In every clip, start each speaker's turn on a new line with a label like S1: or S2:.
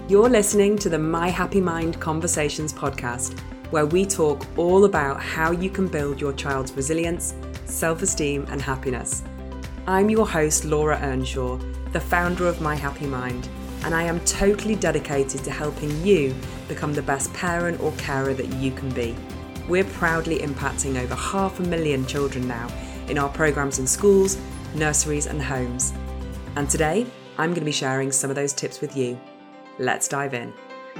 S1: You're listening to the My Happy Mind Conversations podcast, where we talk all about how you can build your child's resilience, self-esteem, and happiness. I'm your host, Laura Earnshaw, the founder of My Happy Mind, and I am totally dedicated to helping you become the best parent or carer that you can be. We're proudly impacting over 500,000 children now in our programs in schools, nurseries, and homes. And today, I'm going to be sharing some of those tips with you. Let's dive in.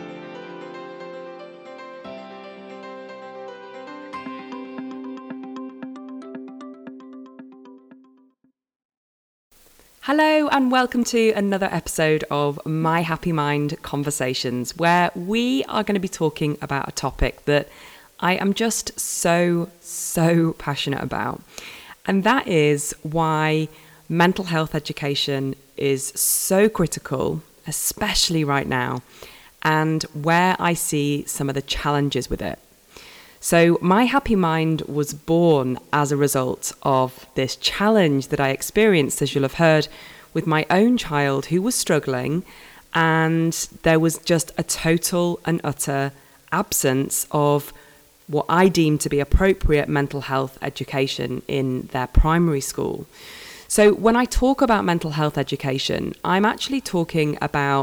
S1: Hello and welcome to another episode of My Happy Mind Conversations, where we are going to be talking about a topic that I am just so passionate about. And that is why mental health education is so critical, especially right now, and where I see some of the challenges with it. So My Happy Mind was born as a result of this challenge that I experienced, as you'll have heard, with my own child who was struggling, and there was just a total and utter absence of what I deemed to be appropriate mental health education in their primary school. So when I talk about mental health education, I'm actually talking about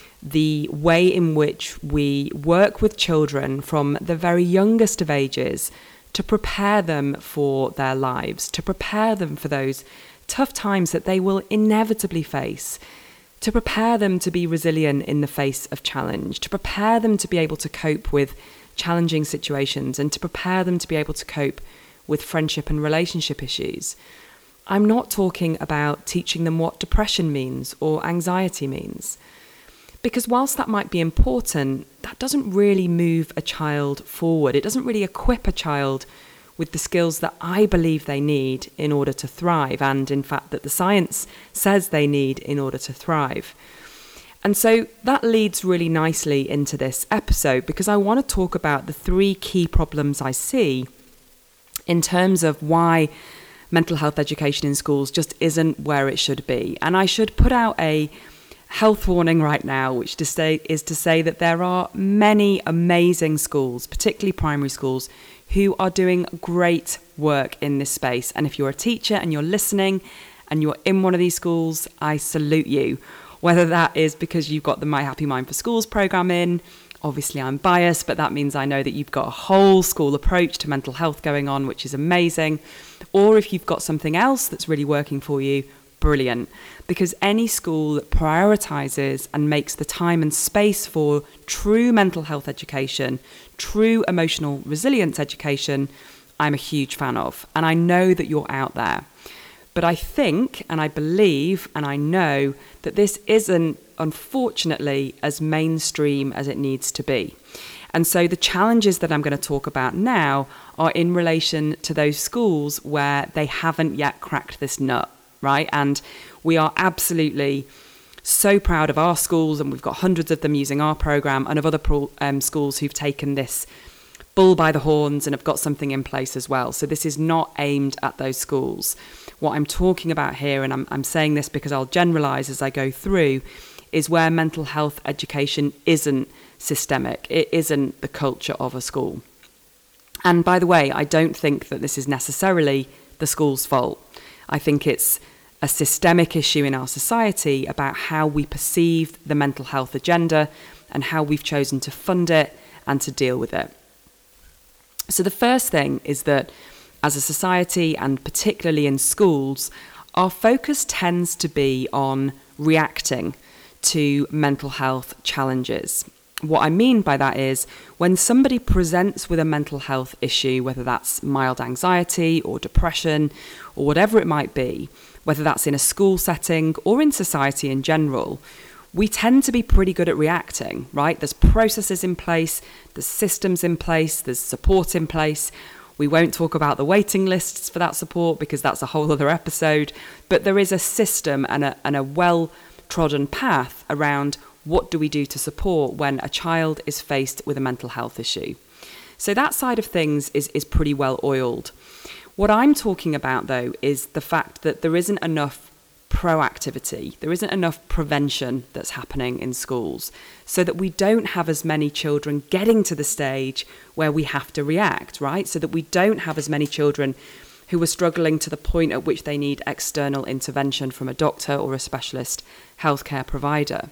S1: the way in which we work with children from the very youngest of ages to prepare them for their lives, to prepare them for those tough times that they will inevitably face, to prepare them to be resilient in the face of challenge, to prepare them to be able to cope with challenging situations, and to prepare them to be able to cope with friendship and relationship issues. I'm not talking about teaching them what depression means or anxiety means. Because whilst that might be important, that doesn't really move a child forward. It doesn't really equip a child with the skills that I believe they need in order to thrive, and in fact that the science says they need in order to thrive. And so that leads really nicely into this episode, because I want to talk about the three key problems I see in terms of why mental health education in schools just isn't where it should be. And I should put out a health warning right now, which is to say that there are many amazing schools, particularly primary schools, who are doing great work in this space. And if you're a teacher and you're listening and you're in one of these schools, I salute you. Whether that is because you've got the My Happy Mind for Schools program in, obviously I'm biased, but that means I know that you've got a whole school approach to mental health going on, which is amazing. Or if you've got something else that's really working for you, brilliant. Because any school that prioritizes and makes the time and space for true mental health education, true emotional resilience education, I'm a huge fan of. And I know that you're out there. But I think, and I believe, and I know that this isn't, unfortunately, as mainstream as it needs to be. And so the challenges that I'm going to talk about now are in relation to those schools where they haven't yet cracked this nut, right? And we are absolutely so proud of our schools, and we've got hundreds of them using our program, and of other schools who've taken this bull by the horns and have got something in place as well. So this is not aimed at those schools. What I'm talking about here, and I'm saying this because I'll generalize as I go through, is where mental health education isn't systemic. It isn't the culture of a school. And by the way, I don't think that this is necessarily the school's fault. I think it's a systemic issue in our society about how we perceive the mental health agenda and how we've chosen to fund it and to deal with it. So the first thing is that as a society, and particularly in schools, our focus tends to be on reacting to mental health challenges. What I mean by that is when somebody presents with a mental health issue, whether that's mild anxiety or depression or whatever it might be, whether that's in a school setting or in society in general, we tend to be pretty good at reacting, right? There's processes in place, there's systems in place, there's support in place. We won't talk about the waiting lists for that support because that's a whole other episode, but there is a system and a well-trodden path around what do we do to support when a child is faced with a mental health issue. So that side of things is pretty well oiled. What I'm talking about, though, is the fact that there isn't enough proactivity. There isn't enough prevention that's happening in schools, so that we don't have as many children getting to the stage where we have to react, right? So that we don't have as many children who are struggling to the point at which they need external intervention from a doctor or a specialist healthcare provider.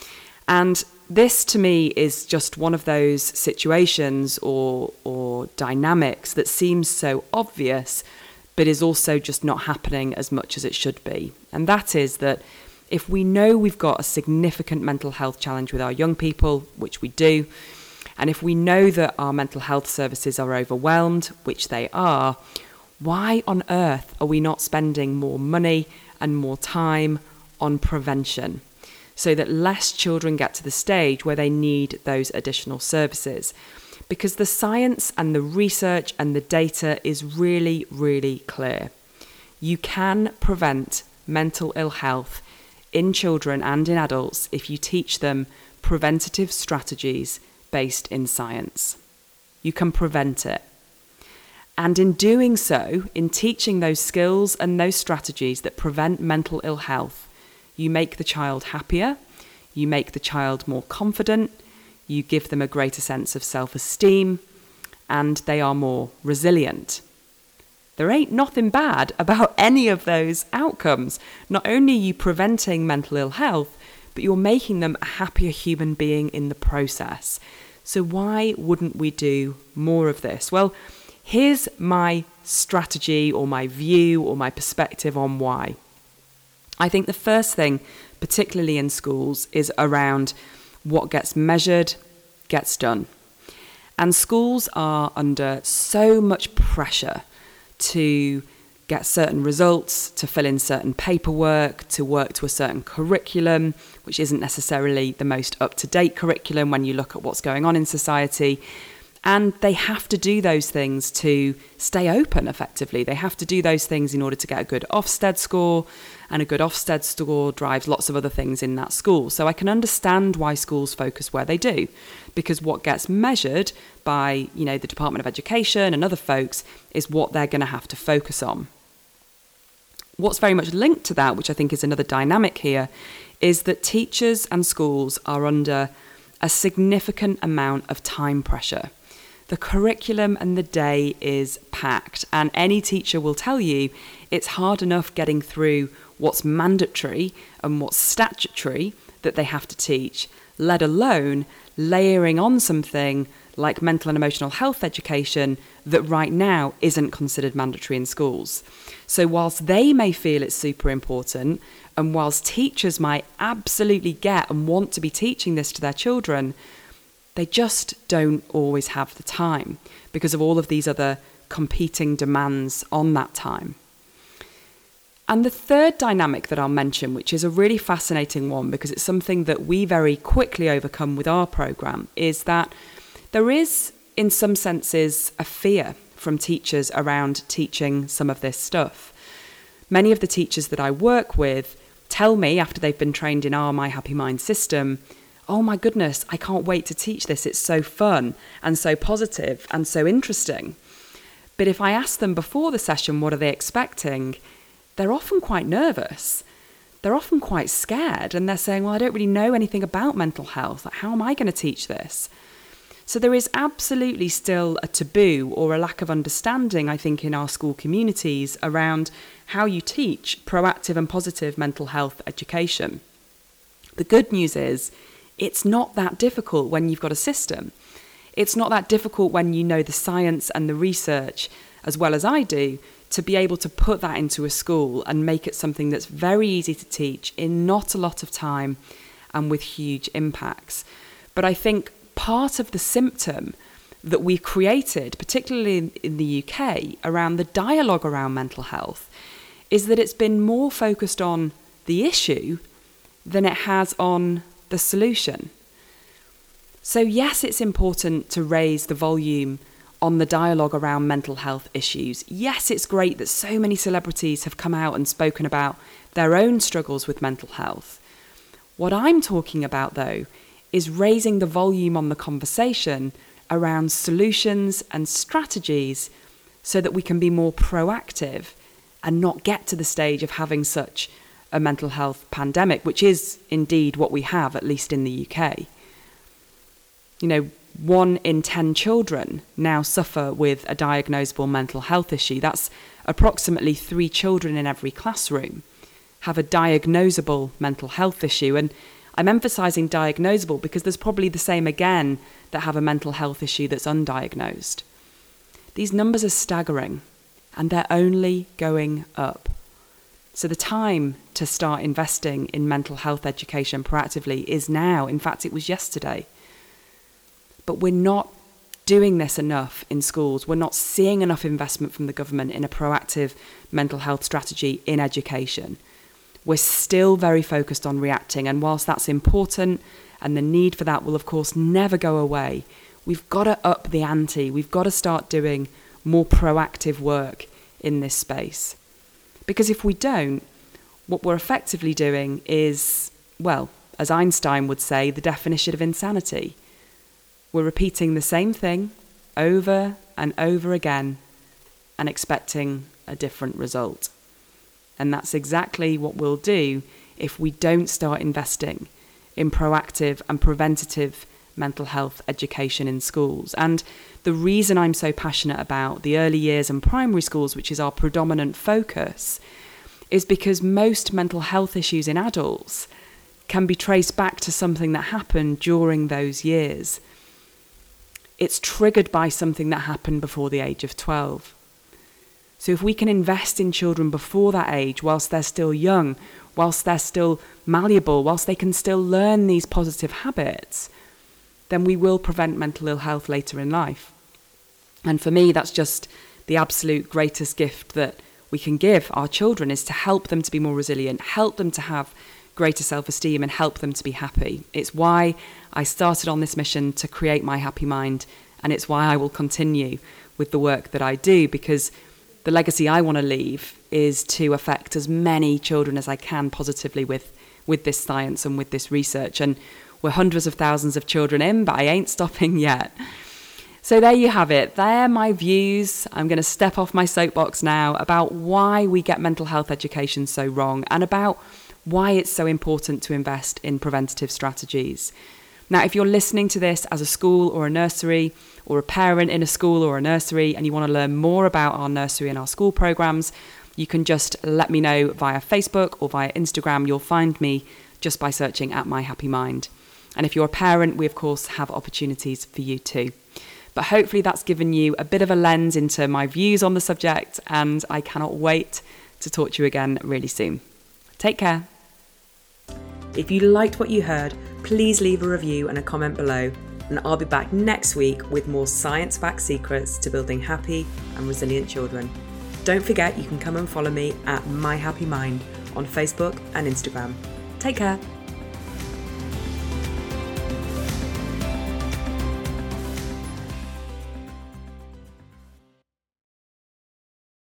S1: And this, to me, is just one of those situations or dynamics that seems so obvious, but is also just not happening as much as it should be. And that is that if we know we've got a significant mental health challenge with our young people, which we do, and if we know that our mental health services are overwhelmed, which they are, why on earth are we not spending more money and more time on prevention so that less children get to the stage where they need those additional services? Because the science and the research and the data is really, really clear. You can prevent mental ill health in children and in adults if you teach them preventative strategies based in science. You can prevent it. And in doing so, in teaching those skills and those strategies that prevent mental ill health, you make the child happier, you make the child more confident, you give them a greater sense of self-esteem, and they are more resilient. There ain't nothing bad about any of those outcomes. Not only are you preventing mental ill health, but you're making them a happier human being in the process. So why wouldn't we do more of this? Well, here's my strategy or my view or my perspective on why. I think the first thing, particularly in schools, is around what gets measured gets done. And schools are under so much pressure to get certain results, to fill in certain paperwork, to work to a certain curriculum, which isn't necessarily the most up-to-date curriculum when you look at what's going on in society. And they have to do those things to stay open effectively. They have to do those things in order to get a good Ofsted score, and a good Ofsted score drives lots of other things in that school. So I can understand why schools focus where they do, because what gets measured by, the Department of Education and other folks is what they're going to have to focus on. What's very much linked to that, which I think is another dynamic here, is that teachers and schools are under a significant amount of time pressure. The curriculum and the day is packed, and any teacher will tell you it's hard enough getting through what's mandatory and what's statutory that they have to teach, let alone layering on something like mental and emotional health education that right now isn't considered mandatory in schools. So whilst they may feel it's super important, and whilst teachers might absolutely get and want to be teaching this to their children, they just don't always have the time because of all of these other competing demands on that time. And the third dynamic that I'll mention, which is a really fascinating one because it's something that we very quickly overcome with our programme, is that there is, in some senses, a fear from teachers around teaching some of this stuff. Many of the teachers that I work with tell me, after they've been trained in our My Happy Mind system, oh my goodness, I can't wait to teach this. It's so fun and so positive and so interesting. But if I ask them before the session, what are they expecting? They're often quite nervous. They're often quite scared. And they're saying, well, I don't really know anything about mental health. Like, how am I going to teach this? So there is absolutely still a taboo or a lack of understanding, I think, in our school communities around how you teach proactive and positive mental health education. The good news is it's not that difficult when you've got a system. It's not that difficult when you know the science and the research as well as I do to be able to put that into a school and make it something that's very easy to teach in not a lot of time and with huge impacts. But I think part of the symptom that we've created, particularly in the UK, around the dialogue around mental health, is that it's been more focused on the issue than it has on the solution. So yes, it's important to raise the volume on the dialogue around mental health issues. Yes, it's great that so many celebrities have come out and spoken about their own struggles with mental health. What I'm talking about, though, is raising the volume on the conversation around solutions and strategies so that we can be more proactive and not get to the stage of having such a mental health pandemic, which is indeed what we have, at least in the UK. 1 in 10 children now suffer with a diagnosable mental health issue. That's approximately 3 children in every classroom have a diagnosable mental health issue. And I'm emphasising diagnosable because there's probably the same again that have a mental health issue that's undiagnosed. These numbers are staggering, and they're only going up. So the time to start investing in mental health education proactively is now. In fact, it was yesterday. But we're not doing this enough in schools. We're not seeing enough investment from the government in a proactive mental health strategy in education. We're still very focused on reacting, and whilst that's important and the need for that will of course never go away, we've got to up the ante. We've got to start doing more proactive work in this space. Because if we don't, what we're effectively doing is, well, as Einstein would say, the definition of insanity. We're repeating the same thing over and over again and expecting a different result. And that's exactly what we'll do if we don't start investing in proactive and preventative mental health education in schools. And the reason I'm so passionate about the early years and primary schools, which is our predominant focus, is because most mental health issues in adults can be traced back to something that happened during those years. It's triggered by something that happened before the age of 12. So if we can invest in children before that age, whilst they're still young, whilst they're still malleable, whilst they can still learn these positive habits, then we will prevent mental ill health later in life. And for me, that's just the absolute greatest gift that we can give our children, is to help them to be more resilient, help them to have greater self-esteem, and help them to be happy. It's why I started on this mission to create My Happy Mind, and it's why I will continue with the work that I do, because the legacy I want to leave is to affect as many children as I can positively with this science and with this research. And we're hundreds of thousands of children in, but I ain't stopping yet. So there you have it. They're my views. I'm going to step off my soapbox now about why we get mental health education so wrong, and about why it's so important to invest in preventative strategies. Now, if you're listening to this as a school or a nursery, or a parent in a school or a nursery, and you want to learn more about our nursery and our school programs, you can just let me know via Facebook or via Instagram. You'll find me just by searching at My Happy Mind. And if you're a parent, we of course have opportunities for you too. But hopefully that's given you a bit of a lens into my views on the subject, and I cannot wait to talk to you again really soon. Take care. If you liked what you heard, please leave a review and a comment below, and I'll be back next week with more science-backed secrets to building happy and resilient children. Don't forget, you can come and follow me at My Happy Mind on Facebook and Instagram. Take care.